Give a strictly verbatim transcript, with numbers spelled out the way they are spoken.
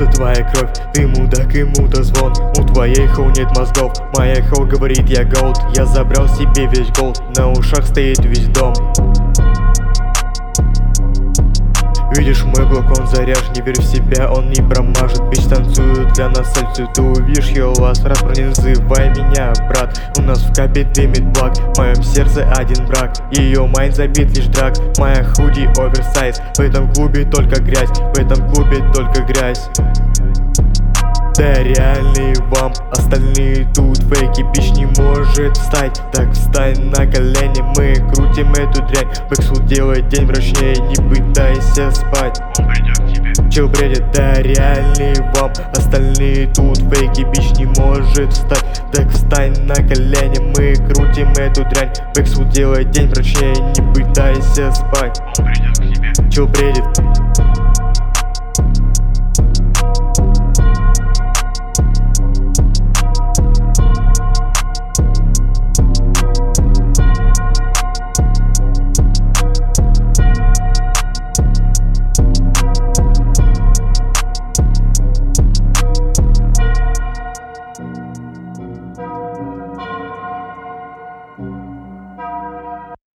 льется твоя кровь. Ты мудак, ему-то звон. У твоей хоу нет мозгов. Моя хоу говорит, я голд. Я забрал себе весь голд. На ушах стоит весь дом. Видишь мой блок, он заряжен, не верь в себя, он не промажет. Бич танцует для нас сальцию, ты увидишь его вас раз, не называй меня брат. У нас в капе дымит блак, в моем сердце один брак. Ее майн забит лишь драк, моя худи оверсайз. В этом клубе только грязь, в этом клубе только грязь. Да реальный вам, остальные тут фейки. Бич не может встать, так встань на колени. Мы крутим эту дрянь, бэксфут делает день мрачнее. Не пытайся спать, он придет к тебе. чел бредит, да реальный вам, остальные тут фейки. Бич не может встать, так встань на колени. Мы крутим эту дрянь, бэксфут делает день мрачнее. Не пытайся спать, Он придет к тебе. чел бредит.